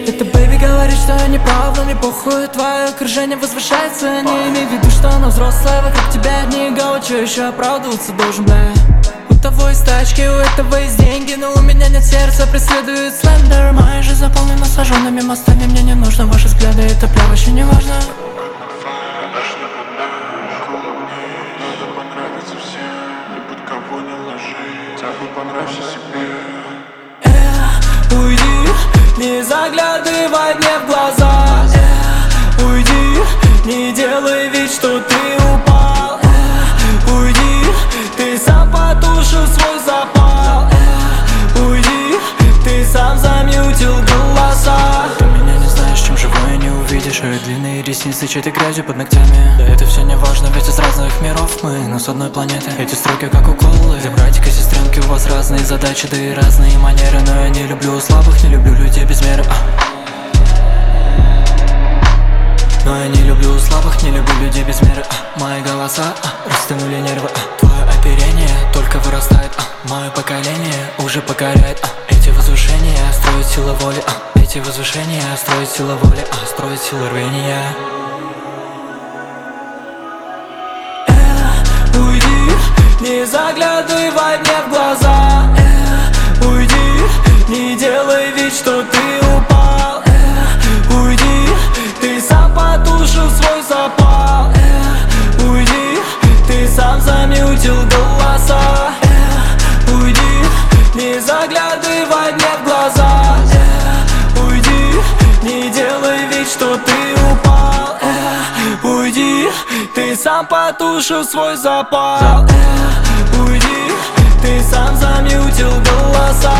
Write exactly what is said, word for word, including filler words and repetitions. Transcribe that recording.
Это бэйби говорит, что я не прав, но мне похуй. Твое окружение возвышается, не имей в виду, что она взрослая. Вокруг тебя одни гаучи, еще оправдываться должен, бля. У того есть тачки, у этого есть деньги, но у меня нет сердца, преследует слендер. Моя жизнь заполнена сожженными мостами, мне не нужны ваши взгляды, это бля вообще не важно. Э, уйди, не заглядывай мне в глаза. Э, уйди, не делай вид, что ты упал. Э, уйди, ты сам потушил свой запал. Э, уйди, ты сам замьютил голоса. Ты меня не знаешь, чем живой и не увидишь. И длинные ресницы чьей-то грязью под ногтями. Да это все не важно, ведь из разных миров мы, но с одной планеты. Эти строки как уколы. Где братика, сестренки, у вас разные задачи, да и разные манеры. Но я не люблю слабых, не люблю людей без меры, а. Но я не люблю слабых, не люблю людей без меры, а. Мои голоса, а, растянули нервы, а. Твое оперение только вырастает, а. Мое поколение уже покоряет, а. Эти возвышения строят сила воли, а. Эти возвышения строят сила воли, а. Строят сила рвения. Э, уйди, не заглядывай мне в глаза. Э, уйди, не делай вид, что ты упал. Э, уйди, ты сам потушил свой запал. Э, уйди, ты сам замьютил голоса. Э, уйди, не заглядывай мне в глаза. Э, уйди, не делай вид, что ты упал. Э, уйди, ты сам потушил свой запал. Э, уйди, ты сам замьютил голоса.